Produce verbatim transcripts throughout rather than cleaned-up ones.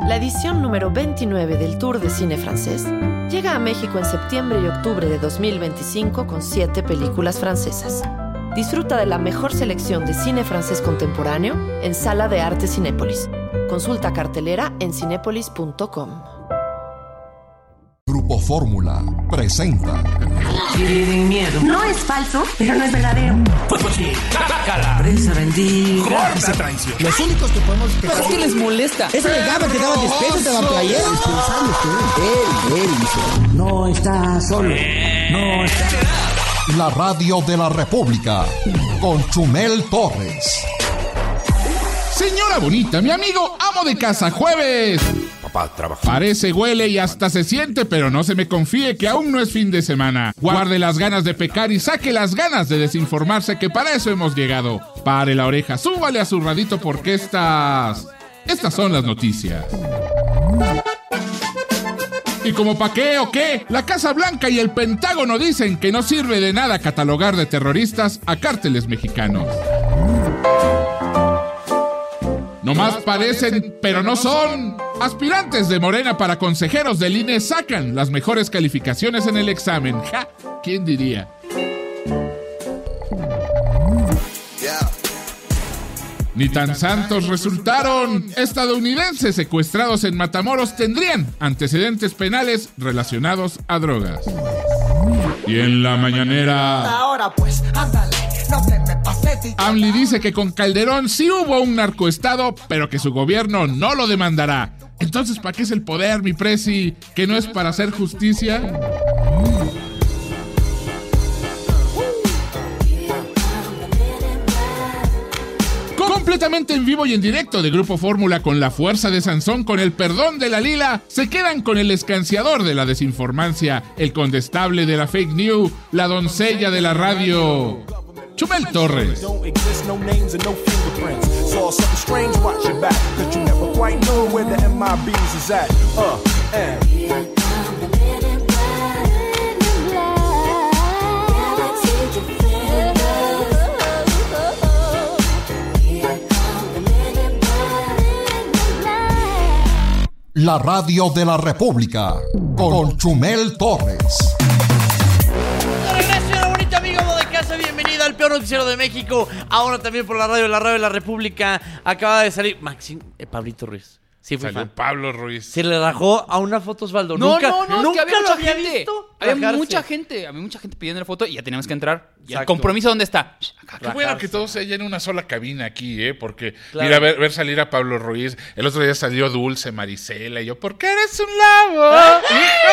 La edición número veintinueve del Tour de Cine Francés llega a México en septiembre y octubre de dos mil veinticinco con siete películas francesas. Disfruta de la mejor selección de cine francés contemporáneo en Sala de Arte Cinépolis. Consulta cartelera en cinépolis punto com. Grupo Fórmula presenta. Tienen miedo. No es falso, pero no es verdadero. Pues sí. La prensa bendiga. Esa traición. Los únicos que podemos... Pero es que les molesta. Ese le daba que daba despecho, te daba playera. Pensando que él, él hizo. No está solo. No está... La radio de la República con Chumel Torres. Señora bonita, mi amigo amo de casa, jueves. Papá, trabaja. Parece, huele y hasta se siente, pero no se me confíe que aún no es fin de semana. Guarde las ganas de pecar y saque las ganas de desinformarse, que para eso hemos llegado. Pare la oreja, súbale a su radito porque estas... Estas son las noticias. Y como pa' qué o qué, la Casa Blanca y el Pentágono dicen que no sirve de nada catalogar de terroristas a cárteles mexicanos. Nomás parecen, pero no son. Aspirantes de Morena para consejeros del I N E sacan las mejores calificaciones en el examen. ¡Ja! ¿Quién diría? Ni tan santos resultaron. Estadounidenses secuestrados en Matamoros tendrían antecedentes penales relacionados a drogas. Y en la mañanera... Ahora pues, ándale, no te me pases. AMLI dice que con Calderón sí hubo un narcoestado, pero que su gobierno no lo demandará. Entonces, ¿para qué es el poder, mi presi? ¿Que no es para hacer justicia? Completamente en vivo y en directo de Grupo Fórmula con la fuerza de Sansón, con el perdón de la Lila, se quedan con el escanciador de la desinformancia, el condestable de la fake news, la doncella de la radio, Chumel Torres. La radio de la República con Chumel Torres. Gracias, bonita amigo de casa, bienvenido al peor noticiero de México. Ahora también por la radio, la radio de la República. Acaba de salir Maxim, eh, Pablito Ruiz. Sí, fue fan. Pablo Ruiz. Se le rajó a una foto Osvaldo. No, nunca, no, no, nunca es que había lo mucha había gente. visto. Había rajarse. mucha gente, había mucha gente pidiendo la foto y ya teníamos que entrar. ¿Y el Exacto. compromiso dónde está? Qué bueno que todos se hallen en una sola cabina aquí, ¿eh? Porque, Claro. mira, ver, ver salir a Pablo Ruiz. El otro día salió Dulce, Marisela, y yo, ¿por qué eres un lobo?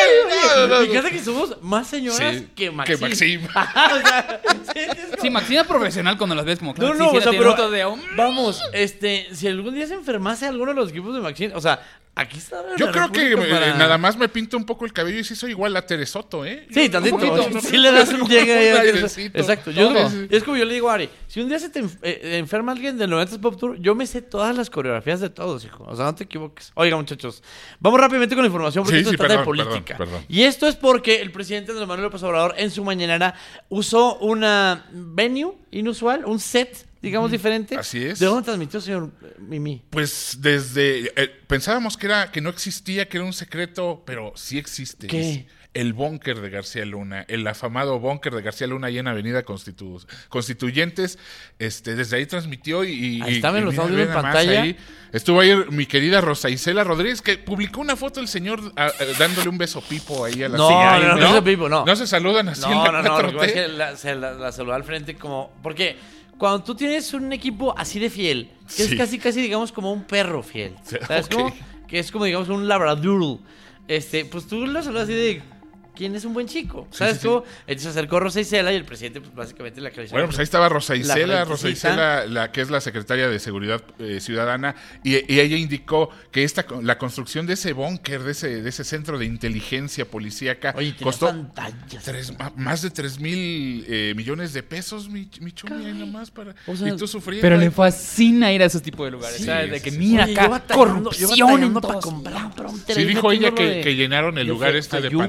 Fíjate que somos más señoras Sí, que Maxim. que Maxim. O sea, sí, es como- Sí, Maxina profesional cuando las ves como que No, sí, no, sí, o sea, tiene pero foto de un- vamos, este, si algún día se enfermase alguno de los equipos de Maxim, o sea, aquí está. Yo la creo que República eh, para- nada más me pinto un poco el cabello y sí soy igual a Teresoto, ¿eh? Sí, tantito. Un poquito. Si le das un llegue ahí Un a airecito. Exacto. Yo, Todo. es como yo le digo a Ari, si un día se te enf- eh, enferma alguien del noventas Pop Tour, yo me sé todas las coreografías de todos, hijo. O sea, no te equivoques. Oiga, muchachos, vamos rápidamente con la información porque Sí, esto sí, se trata de perdón, política. perdón, perdón. Y esto es porque el presidente Andrés Manuel López Obrador en su mañanera usó una venue inusual, un set, digamos, diferente. Así es. ¿De dónde transmitió, señor eh, Mimi? Pues desde... eh, pensábamos que era que no existía, que era un secreto, pero sí existe. ¿Qué? El búnker de García Luna, el afamado búnker de García Luna ahí en Avenida Constitu- Constituyentes, este, desde ahí transmitió y... Ahí y- estaban y los mira, audios ve en nada más pantalla. ahí. Estuvo ahí mi querida Rosa Isela Rodríguez, que publicó una foto del señor a- a- dándole un beso pipo ahí a la No, silla. no, no, beso pipo, no. No se saludan así en No, la no, no, cuatro lo que pasa es T. que la, se la, la saludó al frente como... Porque cuando tú tienes un equipo así de fiel, que Sí. es casi, casi, digamos, como un perro fiel, Sí, ¿sabes ok. cómo? Que es como, digamos, un labradoodle, este, pues tú lo saludas así de... ¿Quién es un buen chico? ¿Sabes sí, sí. cómo? Entonces se acercó Rosa Isela y el presidente, pues básicamente la acarició. Bueno, pues ahí estaba Rosa La Isela, Rosa frentecita. Isela, la que es la secretaria de Seguridad eh, Ciudadana, y, y ella indicó que esta la construcción de ese búnker, de ese, de ese centro de inteligencia policíaca, Oye, tenía costó pantallas. tres- ma- más de tres mil eh, millones de pesos, mi, mi chumi, ahí nomás para. O sea, y tú sufriendo. Pero le ahí. fascina ir a esos tipos de lugares, Sí, ¿sabes? De sí, que sí. mira Oye, yo acá, batallando- yo corrupción en batallando para todos comprar un lados. prompter Sí, ahí dijo ella metiéndolo que, de- que llenaron el de lugar fe- este de Fayuca. pantalla. Había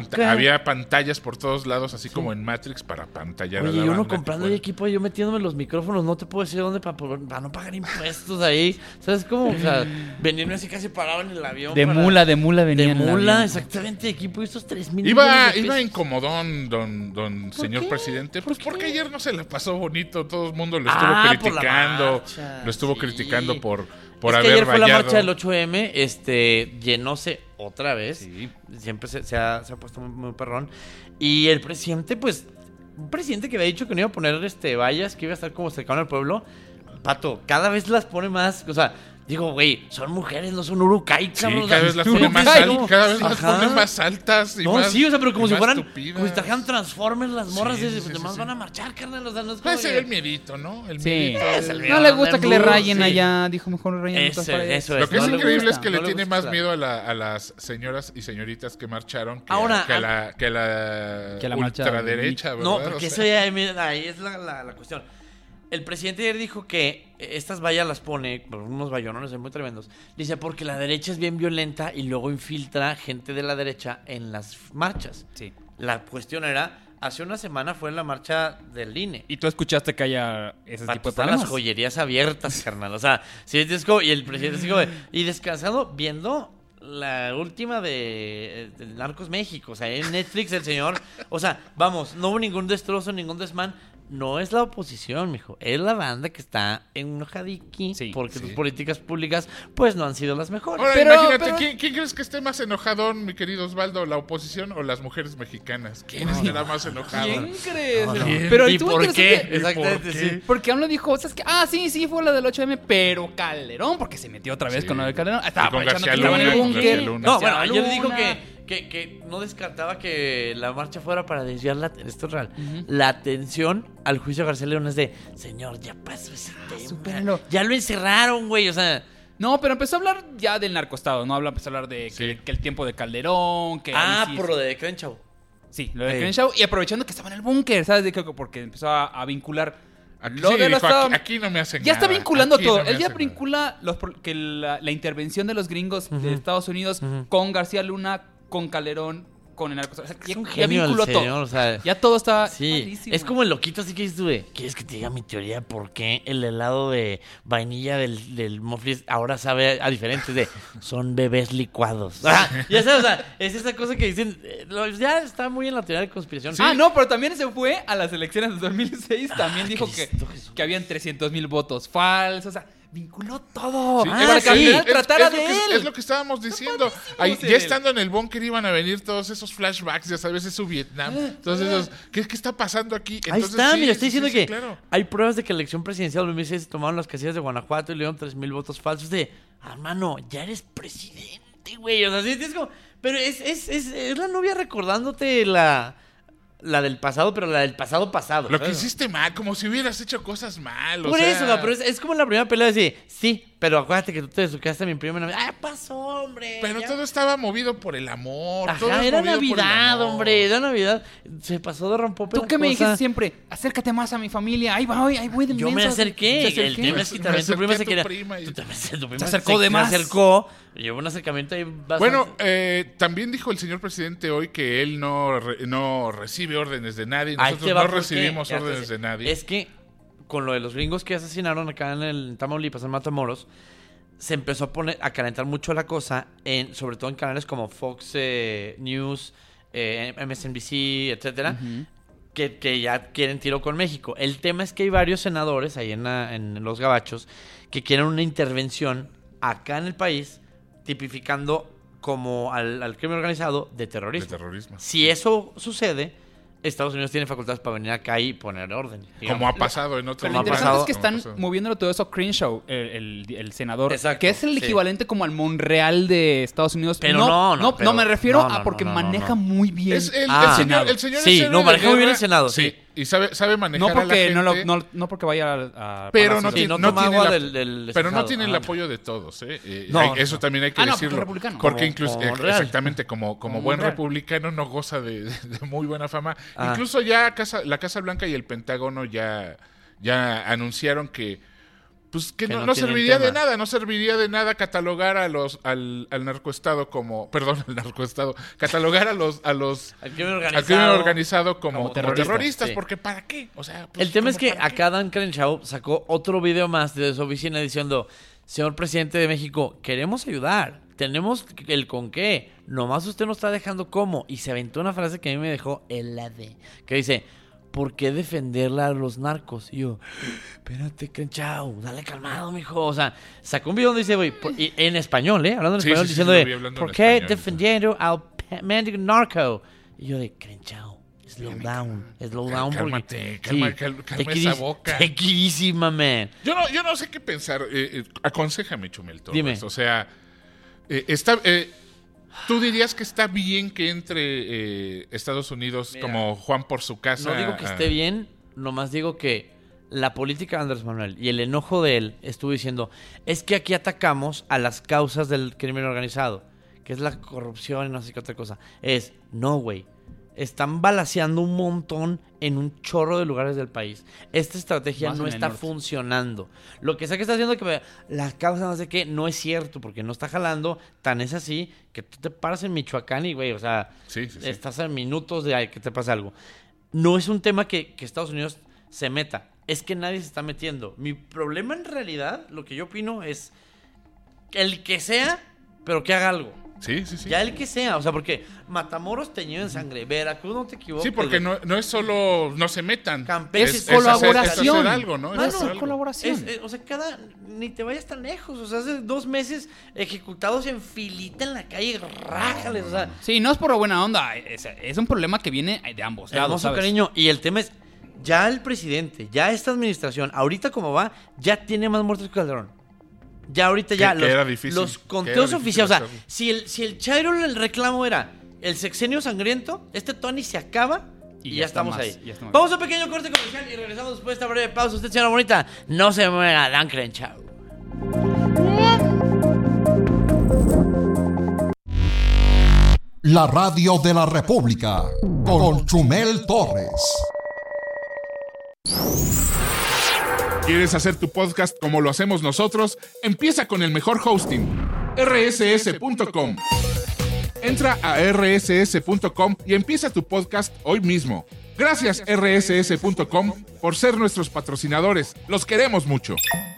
había pantallas por todos lados, así como en Matrix, para pantallar a Oye, la y uno banda comprando que el fuera. equipo, yo metiéndome los micrófonos, no te puedo decir dónde para, para no pagar impuestos ahí. ¿Sabes cómo? O sea, venirme así casi parado en el avión. De para- mula, de mula venía De en el mula, avión. exactamente, equipo y estos tres mil Iba, millones de iba pesos. incomodón, don, don señor qué? presidente, pues ¿Por porque qué? ayer no se le pasó bonito, todo el mundo lo estuvo Ah, por la criticando, marcha, lo estuvo sí. criticando por, por es haber que ayer fue la rayado. marcha del ocho eme, este, llenóse otra vez. Sí. Siempre se, se ha, se ha puesto muy, muy perrón. Y el presidente, pues, un presidente que había dicho que no iba a poner este vallas, que iba a estar como cercano al pueblo. Pato, cada vez las pone más, o sea, digo, güey, son mujeres, no son urukai, Sí, cabrón, o cada sea, vez las tú pone no más piensas altas, como- cada vez las Ajá. pone más altas y No, más, sí, o sea, pero como y si más fueran, tupidas. como si trajeran Transformers las morras, Sí, y sí, sí, demás sí. van a marchar, carnal, o sea, no es como Puede ser que- el miedito, ¿no? El Sí. miedito. Es el No le gusta que le Andaluz, rayen sí. allá, dijo mejor rayen en otras Ese- paredes. eso es. Lo que no es le increíble gusta, es que no le le tiene gusta más la- miedo a, la- a las señoras y señoritas que marcharon que, Ahora, a, que, a a- la, que a la Que a la marcha ultraderecha, ¿verdad? No, O porque sea, eso ya, mira, ahí es la, la, la cuestión. El presidente ayer dijo que estas vallas las pone, por unos vallonones muy tremendos. Dice, porque la derecha es bien violenta y luego infiltra gente de la derecha en las marchas. Sí. La cuestión era, hace una semana fue en la marcha del I N E. Y tú escuchaste que haya ese Pato, tipo de están problemas. las joyerías abiertas, carnal. O sea, sí, es como- y el presidente así como de- y descansando, viendo la última de, de Narcos México. O sea, en Netflix el señor, o sea, vamos, no hubo ningún destrozo, ningún desmán. No es la oposición, mijo. Es la banda que está enojadiqui Sí, porque sí. sus políticas públicas, pues, no han sido las mejores. Ahora, Pero- imagínate, pero- ¿quién, quién crees que esté más enojadón, mi querido Osvaldo? ¿La oposición o las mujeres mexicanas? ¿Quién estará más enojado? ¿Quién crees? ¿Quién? Pero ¿Y estuvo por interesante- qué? Exactamente, ¿Por qué? sí. Porque AMLO dijo, ¿sabes qué? Ah, sí, sí, fue la del ocho eme, pero Calderón, porque se metió otra vez Sí. con lo de Calderón. Estaba Y con aprovechando García que estaba en el Luna, con búnker. García Luna. No, García bueno, ayer dijo Luna. que, que, que no descartaba que la marcha fuera para desviar la, esto es real, la atención al juicio de García León es de, señor, ya pasó ese tema. supéralo. Ya lo encerraron, güey, o sea... No, pero empezó a hablar ya del narcoestado, ¿no? Habla, empezó a hablar de que, Sí. que el tiempo de Calderón, que... Ah, ahí sí- por lo de Crenshaw. Sí, lo de Sí. Crenshaw. Y aprovechando que estaba en el búnker, ¿sabes? De que- porque empezó a, a vincular Aquí, lo sí, de los dijo, Estados- aquí, aquí no me hacen Ya está nada, vinculando aquí todo. no me Él ya hacen nada. vincula los, pro- que la, la intervención de los gringos de Estados Unidos con García Luna, con Calderón, con el narco. O sea, Es ya, un ya genio el vinculó señor, todo. o sea... Ya todo está Sí, padrísimo. es como el loquito así que dices tú, de, ¿quieres que te diga mi teoría de por qué el helado de vainilla del, del Moflis ahora sabe a diferente? De, son bebés licuados. Ah, ya sabes, o sea, es esa cosa que dicen, eh, lo- ya está muy en la teoría de conspiración. Ah, no, pero también se fue a las elecciones de dos mil seis. También Ah, dijo que, Cristo Jesús. que habían trescientos mil votos falsos. O sea, vinculó todo. Sí, Ah, para es, que al sí. final es- tratara es lo de que, él. es lo que estábamos diciendo. Ahí, ser ya él. estando en el búnker iban a venir todos esos flashbacks, ya sabes, eso Vietnam. Todos esos, ¿qué, qué está pasando aquí? Ahí Entonces, está, sí, mira, sí, estoy diciendo sí, que sí, claro. hay pruebas de que la elección presidencial de dos mil seis se tomaron las casillas de Guanajuato y le dieron tres mil votos falsos. De, hermano, ya eres presidente, güey. O sea, sí, es como. Pero es, es, es, es la novia recordándote la, la del pasado, pero la del pasado pasado. Lo que ¿sabes? hiciste mal, como si hubieras hecho cosas mal. o Por sea, eso, güey, pero es, es como en la primera pelea de decir, sí, pero acuérdate que tú te desquedaste a mi prima. Ah, pasó, hombre. Pero ya". todo estaba movido por el amor. todo Ajá, es era movido por el Navidad, amor. hombre, era Navidad. Se pasó de rompope ¿Tú la qué me cosa. dijiste siempre? Acércate más a mi familia. Ahí va, ahí voy de Yo me menso. acerqué. ¿Te El tema es que Me también tu acerqué prima a se tu quería. prima y- tu prima se- tu prima Se acercó de se más. acercó. Llevó un acercamiento ahí bastante. Bueno, eh, también dijo el señor presidente hoy que él no, re- no recibe órdenes de nadie. Ahí Nosotros te va no por qué. recibimos Ya te órdenes sé. de nadie. Es que con lo de los gringos que asesinaron acá en el en Tamaulipas, en Matamoros, se empezó a poner a calentar mucho la cosa, en, sobre todo en canales como Fox eh, News, eh, M S N B C, etcétera, que, que ya quieren tiro con México. El tema es que hay varios senadores ahí en, la- en los gabachos que quieren una intervención acá en el país tipificando como al, al crimen organizado de de terrorismo. terrorismo. Si eso sucede, Estados Unidos tiene facultades para venir acá y poner orden. digamos. Como ha pasado en otros Pero lo ha interesante pasado, es que como ha están pasado. moviéndolo todo eso Crenshaw, el, el, el senador, Exacto, que es el sí. equivalente como al Monreal de Estados Unidos. Pero no, no, no, pero- me refiero no, no, a porque no, no, maneja no. muy bien. Es el, Ah. el señor, el señor Sí, es héroe no, de maneja muy bien guerra, el Senado, sí. Y sabe, sabe manejar no porque a la no, lo- gente, no, no porque vaya a, a pero Palacio no de- Sí, tiene, no no toma tiene agua la- del- del pero no Senado. tiene el Ah, apoyo de todos, ¿eh? Eh, No, hay- no. eso también hay que Ah, no, decirlo. porque es republicano. Porque Como- incluso, como eh, Monreal. exactamente, como, como Como buen Monreal. republicano no goza de, de- de muy buena fama. Ah. Incluso ya Casa, la Casa Blanca y el Pentágono ya, ya anunciaron que Pues que, Que no, no no tienen serviría de tema. nada, no serviría de nada catalogar a los al, al narcoestado como, perdón, al narcoestado, catalogar a los a los Al crimen al crimen organizado como, como como terroristas, terroristas, sí. porque ¿para qué? O sea, pues, El tema es ¿cómo que para qué? acá Dan Crenshaw sacó otro video más de su oficina diciendo, señor presidente de México, queremos ayudar, tenemos el con qué, nomás usted nos está dejando cómo. Y se aventó una frase que a mí me dejó helade, que dice, ¿por qué defenderla a los narcos? Y yo, espérate, Crenshaw, dale calmado, mijo. O sea, sacó un video donde dice, güey, por- y- en español, ¿eh? Hablando en Sí, español, sí, sí, diciendo lo de, vi hablando ¿por en qué español, defendieron al pe- mendigo narco? Y yo de, Crenshaw, slow down, slow Cal- down. porque- cálmate, calma- cal- calma take it esa easy, boca. take it easy, my man. Yo no, yo no sé qué pensar. Eh, eh, aconséjame, Chumel Torres. Dime. O sea, eh, está, eh, ¿tú dirías que está bien que entre eh, Estados Unidos Mira, como Juan por su casa? No digo que a- esté bien, nomás digo que la política de Andrés Manuel y el enojo de él estuvo diciendo, es que aquí atacamos a las causas del crimen organizado, que es la corrupción y no sé qué otra cosa. Es, no, güey, están balaceando un montón en un chorro de lugares del país. Esta estrategia Más no en el está norte. funcionando. Lo que sea que está haciendo que me- las causas no sé qué, no es cierto, porque no está jalando. Tan es así que tú te paras en Michoacán y, güey, o sea, Sí, sí, sí. estás en minutos de que te pase algo. No es un tema que, que Estados Unidos se meta. Es que nadie se está metiendo. Mi problema en realidad, lo que yo opino es el que sea, pero que haga algo. Sí, sí, sí. Ya el que sea, o sea, porque Matamoros teñido en sangre, Veracruz, no te equivoques. Sí, porque güey. no, no es solo no se metan. Campeche es, es es hacer- colaboración. es hacer algo, ¿no? Es Mano, hacer algo. colaboración. Es- es- o sea, cada. Ni te vayas tan lejos. O sea, hace dos meses ejecutados en filita en la calle, rájales. O sea, Sí, no es por buena onda. Es, es un problema que viene de ambos lados, hermoso ¿sabes? cariño. Y el tema es: ya el presidente, ya esta administración, ahorita como va, ya tiene más muertos que Calderón. Ya ahorita ya. Que- que los, era difícil, los que conteos era difícil oficiales. O sea, hacerlo. si el, si el Chairo el reclamo era el sexenio sangriento, este Tony se acaba. Y, Y ya, ya está estamos más, ahí. ya está más. Vamos a un pequeño corte comercial y regresamos después de esta breve pausa. Usted, señora bonita, no se mueva, Dan Crenshaw. La radio de la República con Chumel Torres. ¿Quieres hacer tu podcast como lo hacemos nosotros? Empieza con el mejor hosting, erre ese ese punto com. Entra a erre ese ese punto com y empieza tu podcast hoy mismo. Gracias erre ese ese punto com por ser nuestros patrocinadores. Los queremos mucho.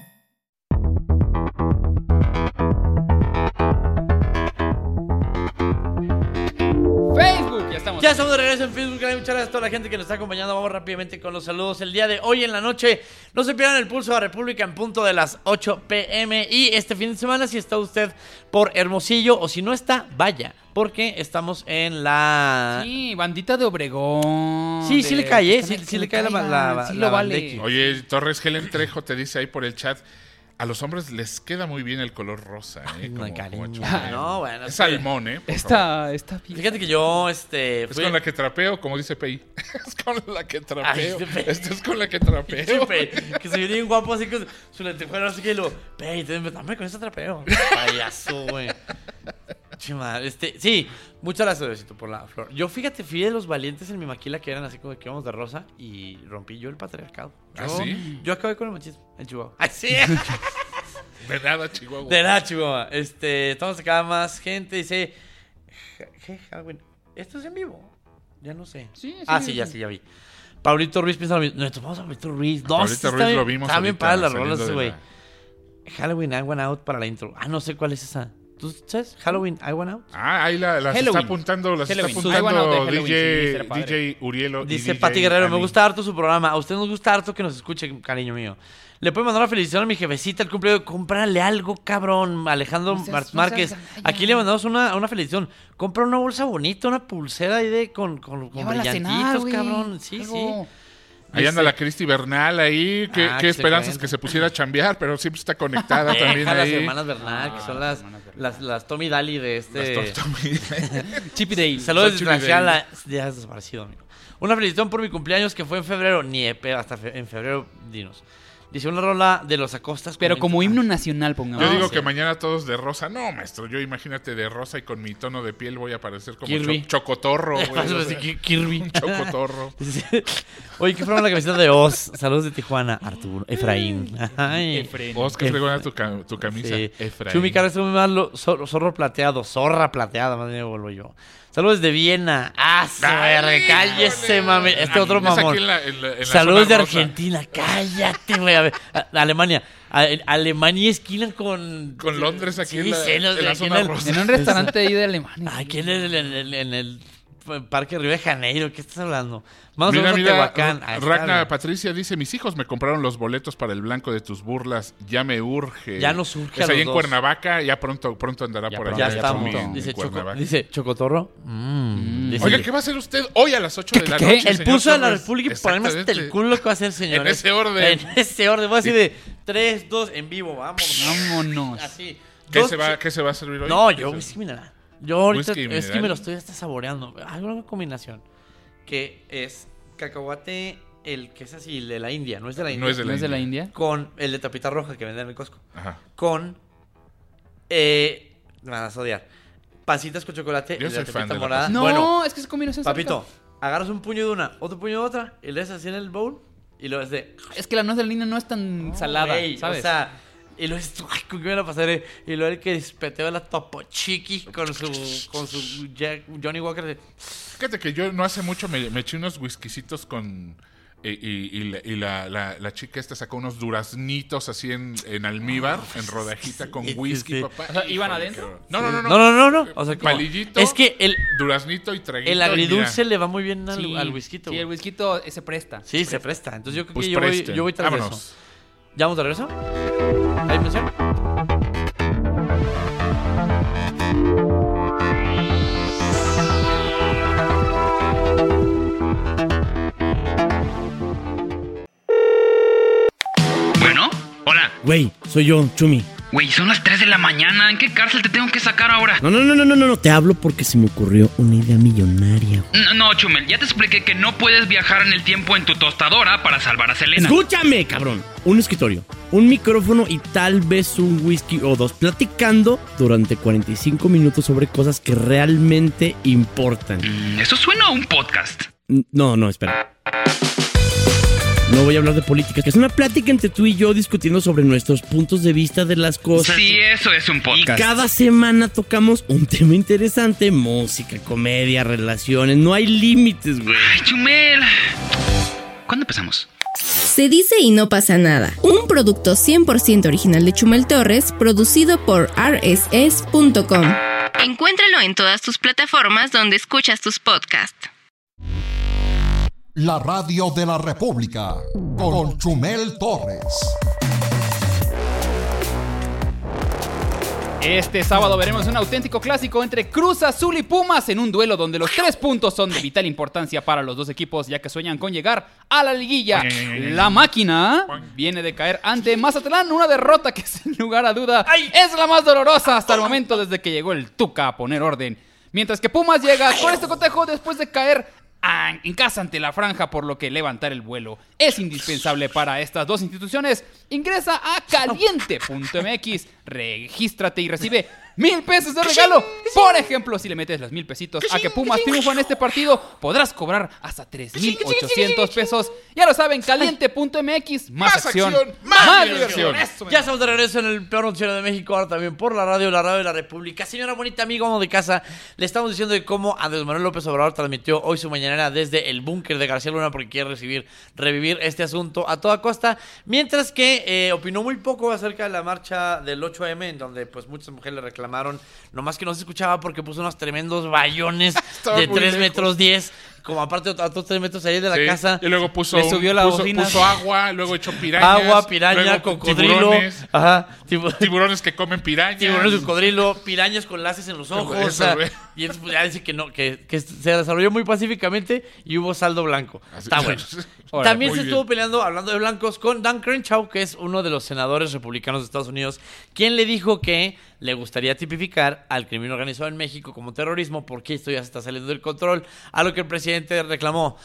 Facebook, ya estamos. Ya estamos de regreso en Facebook. Muchas gracias a toda la gente que nos está acompañando. Vamos rápidamente con los saludos. El día de hoy en la noche, no se pierdan el Pulso de la República en punto de las ocho pm. Y este fin de semana, si está usted por Hermosillo o si no está, vaya, porque estamos en la... Sí, bandita de Obregón. Sí, sí de- le cae, ¿eh? que Sí, le- sí que le cae la- caigan, la- sí la lo vale. bandequi. Oye, Torres Helen Trejo te dice ahí por el chat, a los hombres les queda muy bien el color rosa, ¿eh? No, Como- cariño. como Chumel. No, bueno, Es es que- salmón, ¿eh? Por favor. Está, está bien. Fíjate que yo, este... Es fui- con la que trapeo, como dice Pei. Es con la que trapeo. Ay, Pei. Esto es con la que trapeo. Sí, Pei, que se ve bien guapo así con su lentejuela, así que lo... Pei, te- dame con ese trapeo. Payaso, güey. Chima, este... Sí, muchas gracias, Besito, por la flor. Yo, fíjate, fui de los valientes en mi maquila que eran así como que íbamos de rosa y rompí yo el patriarcado. Yo, ¿Ah, sí? Yo acabé con el machismo en Chihuahua. ¡Ay, sí! De nada, Chihuahua. De nada, Chihuahua. Este, estamos acá más gente. Dice... ¿Qué? Halloween. ¿Esto es en vivo? Ya no sé. Sí, sí, ah, sí, sí, ya sí. sí, ya vi. Paulito Ruiz piensa lo mismo. Nos tomamos a Paulito Ruiz. No, Paulito sí, está Ruiz bien- lo vimos Está bien ahorita, para las saliendo rolas, de güey. la- Halloween, I Went Out para la intro. Ah, no sé cuál es esa. ¿Tú sabes? Halloween, I Went Out. Ah, ahí la, las Halloween. está apuntando, las Halloween. está Ay, bueno, de apuntando Halloween, sí, D será J, padre. D J Urielo. y Dice D J Pati Guerrero, me Ani. gusta harto su programa. A usted nos gusta harto que nos escuche, cariño mío. Le puede mandar una felicitación a mi jefecita el cumpleaños. Cómprale algo, cabrón. Alejandro No seas- Mar- no Márquez. seas- ay, Aquí ya. le mandamos una, una felicitación. Compra una bolsa bonita, una pulsera ahí de con, con, con Llévala a cenar, brillantitos, güey. cabrón. Sí, Algo. sí. Ahí anda Dice- la Cristi Bernal ahí. Qué, Ah, qué que esperanzas se que se pusiera a chambear, pero siempre está conectada Deja también las ahí. hermanas Bernal, que Ah, son las las, hermanas Bernal. las, las Tommy Daly de este... Las Tommy. Chippy Dale. Saludos Son desde Chile Tlaxcala. Dale. Ya has desaparecido, amigo. Una felicitación por mi cumpleaños que fue en febrero. Ni de pedo, hasta fe- en febrero, dinos. Dice una rola de los Acostas. Pero como comenta- himno nacional, pongamos. Yo digo sí. que mañana todos de rosa. No, maestro, yo imagínate de rosa y con mi tono de piel voy a parecer como Kirby. cho- chocotorro, güey. Vas a o decir sea, que- Kirby. un chocotorro. Dice, oye, ¿qué fueron la camiseta de Oz? Saludos de Tijuana, Arturo, Efraín. Ay. Efren. Vos, que Ef- fregona tu, ca- tu camisa. Sí. Efraín. Chumi, cara, estuvo muy mal. lo- zor- Zorro plateado, zorra plateada, más bien vuelvo yo. Saludos de Viena. Ah, se Ay, verga, cállese, híjole. mami. Este otro Es aquí mamón. en la- en la- en la Saludos zona de rosa. Argentina, cállate, güey. A ver, a- Alemania. A- Alemania esquina con. Con Londres aquí Sí, en la, sí, los de en la aquí zona el- rosa. En un restaurante ahí de Alemania. Aquí en el, en el, en el Parque Río de Janeiro, ¿qué estás hablando? Vamos Mira, a mira, Tehuacán. Ah, está Ragna bien. Patricia dice, mis hijos me compraron los boletos para el blanco de tus burlas, ya me urge. Ya nos urge Es a ahí los en dos. Cuernavaca, ya pronto, pronto andará Ya por pronto, allá. Ya ya estamos. Chumi, en Dice, Choco- Cuernavaca. dice Chocotorro. Mm. Dice- Oiga, ¿qué va a hacer usted hoy a las ocho de la ¿Qué? noche, El señor pulso de la Torres? República y ponerme hasta el Exactamente. culo que va a hacer, señor. En ese orden. En ese orden. Voy a decir de tres, dos, en vivo. Vámonos. Vámonos. Así. ¿Qué Dos se, va, ch- ¿Qué se va a servir hoy? No, ¿Qué yo se- whisky mineral. Yo ahorita Whisky es que mineral. me lo estoy hasta saboreando. Hay una combinación que es cacahuate, el que es así, el de la India. No es de la India. No es de ¿No la es de la India. India? Con el de tapita roja que venden en el Costco. Ajá. Con. Eh, me vas a odiar. Pasitas con chocolate. Yo el soy de fan tapita de la morada. No, Bueno, es que esa combinación está papito, rica. agarras un puño de una, otro puño de otra, y le das así en el bowl, y lo ves de. Es que la nuez de la línea no es tan salada, Güey, ¿sabes? O sea, y lo es. Ay, ¿con qué me la pasaré? Y luego el que despeteó la Topo Chiqui con su. Con su Jack- Johnny Walker de. Fíjate que yo no hace mucho me, me eché unos whiskycitos con... Y, y- y la, y la- la- la chica esta sacó unos duraznitos así en, en almíbar, en rodajita con sí, whisky, sí. papá. O sea, ¿iban Híjole, adentro? qué- No, no, no, no. No, no, no, no. O sea, como- Palillito, es que el, duraznito y traguito. el y agridulce mira, le va muy bien al, Sí, al whisky. Sí, el whisky eh, se presta. Sí, se presta. Entonces yo creo pues que yo voy, presten. yo voy tras Vámonos. eso. ¿Ya vamos de regreso? ¿Hay mención? Bueno, hola. Güey, soy yo, Chumi. Güey, son las tres de la mañana. ¿En qué cárcel te tengo que sacar ahora? No, no, no, no, no, no, no, te hablo porque se me ocurrió una idea millonaria. güey. No, no, Chumel, ya te expliqué que no puedes viajar en el tiempo en tu tostadora para salvar a Selena. Escúchame, cabrón. Un escritorio, un micrófono y tal vez un whisky o dos platicando durante cuarenta y cinco minutos sobre cosas que realmente importan. Mm, eso suena a un podcast. No, no, espera. No voy a hablar de política, que es una plática entre tú y yo discutiendo sobre nuestros puntos de vista de las cosas. Sí, eso es un Y podcast. cada semana tocamos un tema interesante, música, comedia, relaciones, no hay límites, güey. Ay, Chumel. ¿Cuándo empezamos? Se dice y no pasa nada. Un producto cien por ciento original de Chumel Torres, producido por R S S punto com. Encuéntralo en todas tus plataformas donde escuchas tus podcasts. La radio de la República con Chumel Torres. Este sábado veremos un auténtico clásico entre Cruz Azul y Pumas en un duelo donde los tres puntos son de vital importancia para los dos equipos, ya que sueñan con llegar a la liguilla. La máquina viene de caer ante Mazatlán, una derrota que sin lugar a duda es la más dolorosa hasta el momento desde que llegó el Tuca a poner orden. Mientras que Pumas llega con este cotejo después de caer en casa ante la franja, por lo que levantar el vuelo es indispensable para estas dos instituciones. Ingresa a caliente punto m x, regístrate y recibe mil pesos de regalo. Por ejemplo, si le metes las mil pesitos a que Pumas triunfa en este partido, podrás cobrar hasta tres mil ochocientos pesos. Ya lo saben, caliente punto m x, más, Más acción, acción, más, más diversión. diversión. Eso, Ya estamos de regreso en el peor noticiero de México, ahora también por la radio, la radio de la República. Señora bonita, amigo, amo de casa, le estamos diciendo de cómo Andrés Manuel López Obrador transmitió hoy su mañanera desde el búnker de García Luna porque quiere recibir, revivir este asunto a toda costa, mientras que eh, opinó muy poco acerca de la marcha del ocho eme, en donde pues muchas mujeres le reclamaron, nomás que no se escuchaba porque puso unos tremendos bayones Estaba de muy tres lejos. metros diez, como aparte a otros tres metros ahí de la Sí, casa. y luego puso, Le un- subió la puso, bocina. puso agua, luego echó pirañas. Agua, piraña, luego cocodrilo. Tiburones, Ajá. tibu- tiburones que comen pirañas. Tiburones de cocodrilo, pirañas con laces en los ojos. Eso, o sea, güey. y entonces pues, ya dice que no, que, que se desarrolló muy pacíficamente y hubo saldo blanco. Así- Está bueno. Órale, También muy se bien. estuvo peleando, hablando de blancos, con Dan Crenshaw, que es uno de los senadores republicanos de Estados Unidos, quien le dijo que le gustaría tipificar al crimen organizado en México como terrorismo porque esto ya se está saliendo del control, a lo que el presidente reclamó.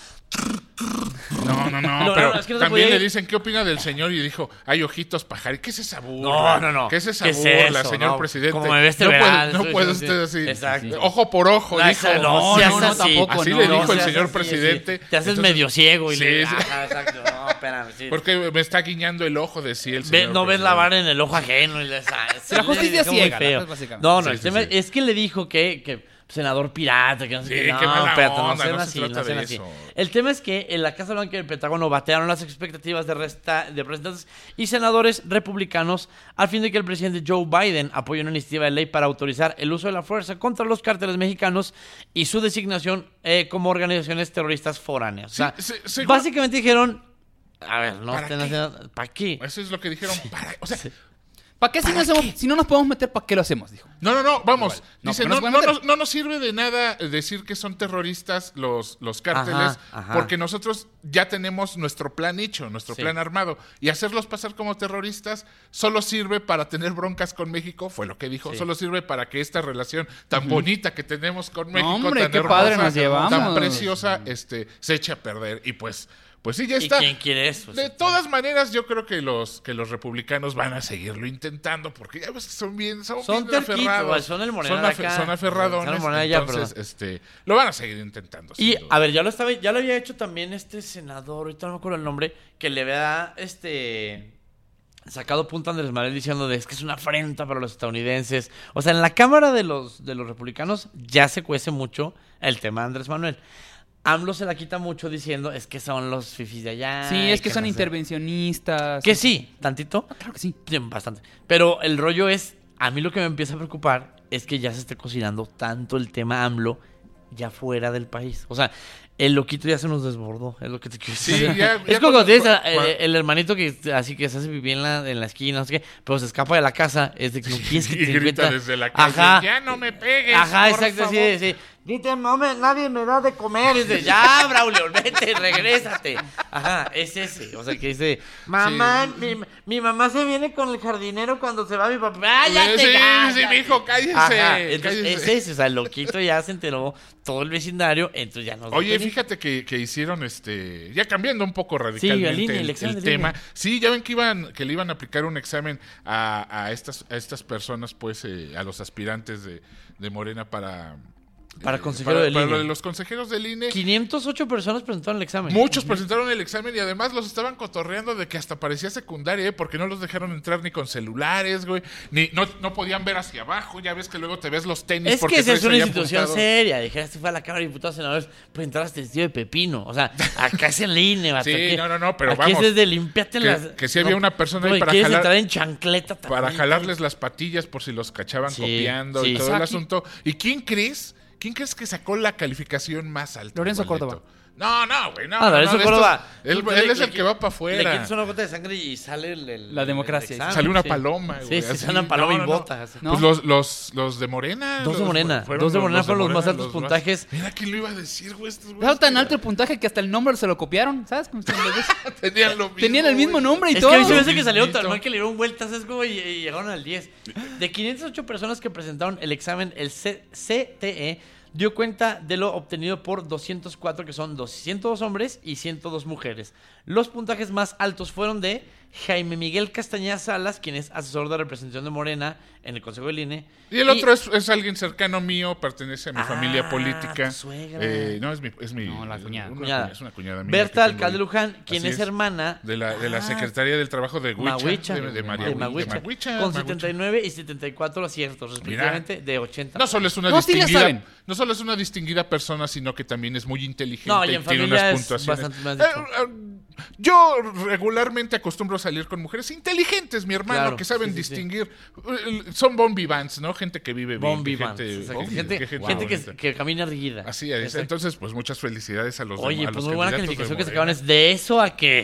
No, no, no, no pero no, es que no también podía... le dicen qué opina del señor y dijo, hay ojitos pajares. ¿Qué es esa No, burla? no, no. ¿Qué es esa ¿Qué es burla, eso? señor No, presidente? como me ve este no verano, puede, no sí, puede sí, usted sí. así. Exacto. Ojo por ojo, No, dijo. no, no, seas no, así. tampoco, Así no, le no dijo el seas señor así, presidente. sí. Te haces Entonces, medio ciego y sí, le... sí. Ajá, exacto. No, espérame, sí. Porque me está guiñando el ojo de sí el Ve, señor no ves presidente. la vara en el ojo ajeno. Y le, sí, la justicia le dijo muy ciega, feo. ¿no? Básicamente. No, no, Sí, el sí, tema sí. es que le dijo que, que senador pirata, que no sé Sí, qué. No, qué mala espérate, no onda, sean no se así, trata no sean de así. eso. El tema es que en la Casa Blanca y el Pentágono batearon las expectativas de, resta, de representantes y senadores republicanos al fin de que el presidente Joe Biden apoyó una iniciativa de ley para autorizar el uso de la fuerza contra los cárteles mexicanos y su designación eh, como organizaciones terroristas foráneas. O sea, Sí, se- seguro- básicamente dijeron, a ver, no ¿Para estén qué? haciendo, ¿para qué? Eso es lo que dijeron. Para, o sea, ¿Para qué si no, hacemos, si no nos podemos meter, para qué lo hacemos? Dijo. no, no, no, vamos. Igual. No, Dice, porque no, nos pueden no, meter. nos- no nos sirve de nada decir que son terroristas los, los cárteles, Ajá, ajá. porque nosotros ya tenemos nuestro plan hecho, nuestro Sí. plan armado. Y hacerlos pasar como terroristas solo sirve para tener broncas con México, fue lo que dijo. Sí. Solo sirve para que esta relación tan bonita que tenemos con México, hombre, tan qué hermosa, padre nos llevamos. tan preciosa, este, se eche a perder. Y pues... Pues sí, ya ¿Y está. quién quiere eso? De Sí. todas maneras, yo creo que los que los republicanos van a seguirlo intentando, porque ya ves que son bien, son, Son bien terquitos, aferrados. güey, son el Morena son, de afe- acá. son aferradones. Son el Morena de allá, entonces, perdón. este, lo van a seguir intentando. sin Y, duda. a ver, ya lo estaba, ya lo había hecho también este senador, ahorita no me acuerdo el nombre, que le había este sacado punta a Andrés Manuel diciendo de, es que es una afrenta para los estadounidenses. O sea, en la Cámara de los, de los republicanos ya se cuece mucho el tema de Andrés Manuel. AMLO se la quita mucho diciendo, es que son los fifis de allá. Sí, y es que son no sé. intervencionistas. Que sí, tantito. Claro que sí. Sí, bastante. Pero el rollo es, a mí lo que me empieza a preocupar es que ya se esté cocinando tanto el tema AMLO ya fuera del país. O sea, el loquito ya se nos desbordó, es lo que te quiero Sí, decir. ya- es ya como cuando cuando- tienes a- cuando- el, el hermanito que así que se hace pipí en la, en la esquina, no sé qué, pero se escapa de la casa, es de que no quieres que y te grita encuentra- desde la calle, Ajá. ya no me pegues, Ajá, por exacto, sí, favor. sí. Dice, no me, nadie me da de comer. Y dice, ya, Braulio, vete, regrésate. Ajá, es ese. O sea, que dice, mamá, mi, mi mamá se viene con el jardinero cuando se va mi papá. ¡Ah, ya te Sí, ya, sí, ya, mijo, ya". cállese, Ajá, entonces cállese. es ese. O sea, el loquito ya se enteró todo el vecindario, entonces ya no. Oye, fíjate que, que hicieron este, ya cambiando un poco radicalmente al INE, el, el examen el del tema. INE. Sí, ya ven que iban, que le iban a aplicar un examen a, a estas, a estas personas, pues, eh, a los aspirantes de, de Morena para Para eh, consejero para- del para I N E. lo de los consejeros del I N E. quinientas ocho personas presentaron el examen. Muchos presentaron el examen y además los estaban cotorreando de que hasta parecía secundaria, ¿eh? Porque no los dejaron entrar ni con celulares, güey, ni no, no podían ver hacia abajo. Ya ves que luego te ves los tenis. Es porque que esa es traes una ahí institución apuntado. seria. Dijeras, si fue a la Cámara de Diputados Senadores, pues entraste vestido de pepino. O sea, acá es el I N E. vato, Sí, aquí- no, no, no, pero aquí vamos, es desde limpiate que- las... que sí había una persona ahí no, y para quieres jalar- entrar en chancleta también. Para jalarles las patillas por si los cachaban Sí, copiando sí. y todo O sea, el aquí- asunto. ¿Y quién crees? ¿Quién crees que sacó la calificación más alta? Lorenzo Igualito? Córdoba. No, no, güey, no. Ah, no, Lorenzo no, de Córdoba. estos- él, Tú él le- es el le- que va para Le afuera. quitas una gota de sangre y sale el... el- La democracia. el examen, Sale una sí. paloma, güey. Sí, sí, así. sale una paloma No, y no, no. bota. así. ¿No? Pues los, los, los de Morena. Dos de los- Morena. fueron Dos de los- Morena los de fueron los más Morena, altos los puntajes. Mira quién lo iba a decir, güey. Estos güeyes Claro, tan que- alto el puntaje que hasta el nombre se lo copiaron, ¿sabes? Como si lo ves. Tenían lo mismo. Tenían el mismo güey. nombre y Es todo. que a mí se me hace que salieron Mismito. tan mal que le dieron vueltas, es como y, y llegaron al diez. De quinientas ocho personas que presentaron el examen, el C- CTE dio cuenta de lo obtenido por doscientos cuatro, que son ciento dos hombres y ciento dos mujeres. Los puntajes más altos fueron de Jaime Miguel Castañeda Salas, quien es asesor de representación de Morena en el Consejo del I N E. Y el otro es, es alguien cercano mío, pertenece a mi Ah, familia política. tu suegra. Eh, no, es mi, es mi. No, la cuñada. una Cuñada. cuñada, Es una cuñada mía. Berta que tengo Alcalde ahí. Luján, quien Así es, hermana De la, de la Ah, Secretaría del Trabajo de Huicha. Mahuicha, De, de María de de Mahuicha, Mahuicha, con Mahuicha. setenta y nueve y setenta y cuatro aciertos, respectivamente, de ochenta. No solo es una No, sí le distinguida, saben. no solo es una distinguida persona, sino que también es muy inteligente No, y en tiene familia unas es puntuaciones. bastante más dicho. Eh, eh, yo regularmente acostumbro a salir con mujeres inteligentes, mi hermano, Claro, que saben sí, sí, sí. distinguir. Eh, Son bon vivants, ¿no? Gente que vive bien. Bon que vivants, gente, exacto, que- gente, que gente que, bonita. que camina erguida. Así es. Exacto. Entonces, pues muchas felicidades a los Oye, a pues los muy buena candidatos de calificación que Morena. sacaban es de eso a que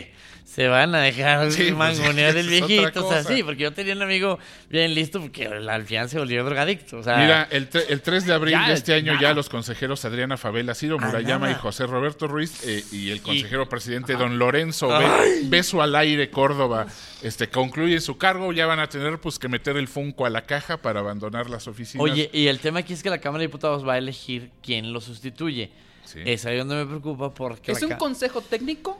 se van a dejar Sí, pues, mangonear el es otra viejito. O sea, cosa. sí, porque yo tenía un amigo bien listo porque al final se volvió drogadicto. O sea, Mira, el, tre- el tres de abril ya, de este año nada. ya los consejeros Adriana Favela, Ciro Ah, Murayama y nada. José Roberto Ruiz eh, y el consejero Y- presidente Ajá. don Lorenzo Be- Ay. Beso al Aire Córdoba este concluye su cargo. Ya van a tener pues que meter el Funko a la caja para abandonar las oficinas. Oye, y el tema aquí es que la Cámara de Diputados va a elegir quién lo sustituye. Sí. Es ahí donde me preocupa porque... Es la un ca- consejo técnico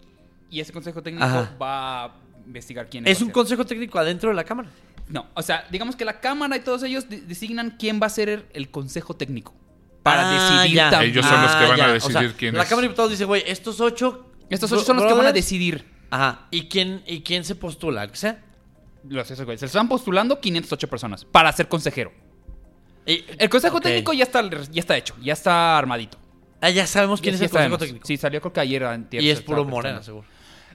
y ese consejo técnico Ajá. va a investigar quién Es va a un ser. consejo técnico adentro de la Cámara. No, o sea, digamos que la Cámara y todos ellos de- designan quién va a ser el, el consejo técnico. Para Ah, decidir ya. también. Ellos son los que van a ya. decidir O sea, quién La es. Cámara de Diputados dice, güey, estos ocho... Estos ocho son los que van a brothers- decidir. Ajá. ¿Y quién, ¿Y quién se postula? ¿El que sea? Los, esos güeyes. Se están postulando quinientas ocho personas para ser consejero. Y- El consejo ok. técnico ya está, ya está hecho, ya está armadito. Ah, ya sabemos quién Ya- es ya el consejo sabemos. técnico. Sí, salió creo que ayer. antier, Y se es estaba puro platicando. Morena, seguro.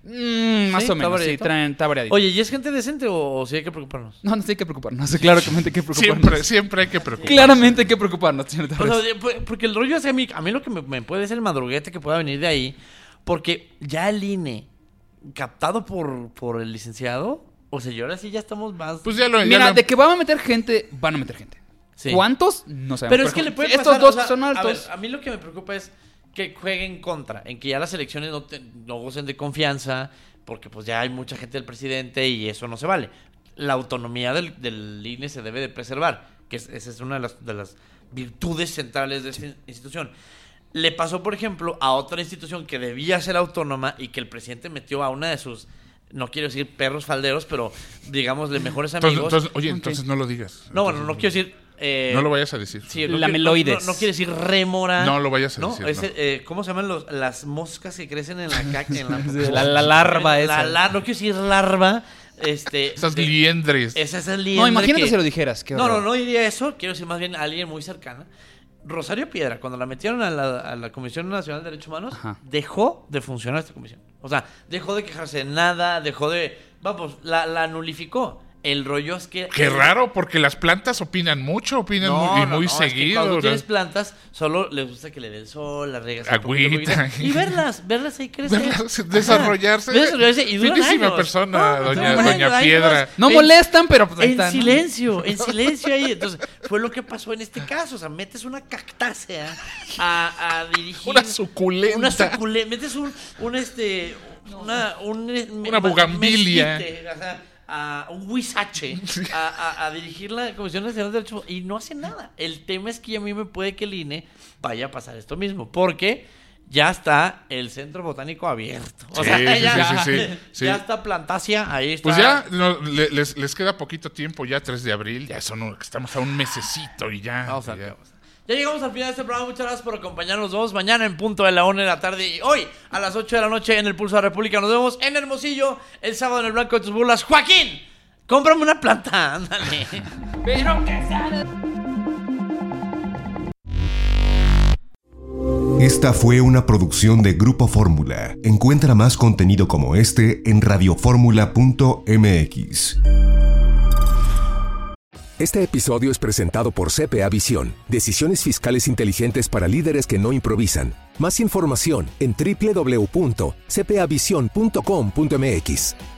Mm, más ¿Sí? o menos, ¿Está sí, variadito? traen, está variadito. Oye, ¿y es gente decente o, o sí hay que preocuparnos? No, no sé qué preocuparnos. Claramente hay que preocuparnos. siempre, siempre hay que preocuparse. Claramente hay que preocuparnos, señor O Torres. sea, por- porque el rollo es que a mí, a mí lo que me, me puede ser el madruguete que pueda venir de ahí, porque ya el I N E, captado por, por el licenciado, o sea, yo ahora sí ya estamos más... Pues ya lo ya Mira, lo- de que van a meter gente, van a meter gente. Sí. ¿Cuántos? No sabemos. Pero es que le puede Estos pasar, dos o sea, son a, altos. ver, a mí lo que me preocupa es que jueguen contra, en que ya las elecciones no, te- no gocen de confianza, porque pues ya hay mucha gente del presidente y eso no se vale. La autonomía del, del I N E se debe de preservar, que es, esa es una de las, de las virtudes centrales de esta institución. Le pasó, por ejemplo, a otra institución que debía ser autónoma y que el presidente metió a una de sus, no quiero decir perros falderos, pero digamos de mejores Entonces- amigos. entonces, oye, Ok. entonces no lo digas. no, bueno, Entonces, no quiero decir... eh, No lo vayas a decir. Sí, no La quiero- meloides. No, no quiere decir rémora. No lo vayas a ¿no? decir, Ese, no. eh, ¿Cómo se llaman los, las moscas que crecen en la caca? En la, Sí, la- la larva la, esa. la- no quiero decir larva. Este, Esas de- liendres. Esa, esa liendre No, imagínate que- si lo dijeras. qué No, no, horror. no diría eso. Quiero decir más bien a alguien muy cercana. Rosario Piedra, cuando la metieron a la, a la Comisión Nacional de Derechos Humanos, Ajá. dejó de funcionar esta comisión. O sea, dejó de quejarse de nada, dejó de... Vamos, la, la nulificó. El rollo es que... Qué raro, porque las plantas opinan mucho, opinan No, muy, y no, muy no, es que seguido. cuando ¿no? tienes plantas, solo les gusta que le dé el sol, las riegas. un Agüita. poquito, poquito, y verlas, verlas ahí crecer. Verlas Ajá. desarrollarse. Desarrollarse y duran Finísima años. persona, doña- duran doña años, Piedra. años. No En- molestan, pero pues ahí En están, ¿no? silencio, en silencio ahí. Entonces, fue lo que pasó en este caso. O sea, metes una cactácea a, a dirigir. Una suculenta. Una suculenta. Metes un, un este. Una, un, Una bugambilia. mezquite, o sea, a un huizache a, a, a dirigir la Comisión Nacional de Derechos Humanos y no hace nada. El tema es que a mí me puede que el I N E vaya a pasar esto mismo, porque ya está el Centro Botánico abierto. O Sí, sea, sí, ya, sí, sí, sí, sí. ya está Plantasia, ahí está. Pues ya no, le- les, les queda poquito tiempo, ya tres de abril, ya son, un- estamos a un mesecito y ya. Vamos a ya. ver. Ya llegamos al final de este programa. Muchas gracias por acompañarnos. Nos vemos mañana en punto de la una de la tarde y hoy a las ocho de la noche en el Pulso de la República. Nos vemos en Hermosillo el sábado en el Blanco de tus Burlas. Joaquín, cómprame una planta. Ándale. Pero que sea. Esta fue una producción de Grupo Fórmula. Encuentra más contenido como este en radioformula punto m x. Este episodio es presentado por C P A Visión. Decisiones fiscales inteligentes para líderes que no improvisan. Más información en doble u doble u doble u punto c p a visión punto com punto m x.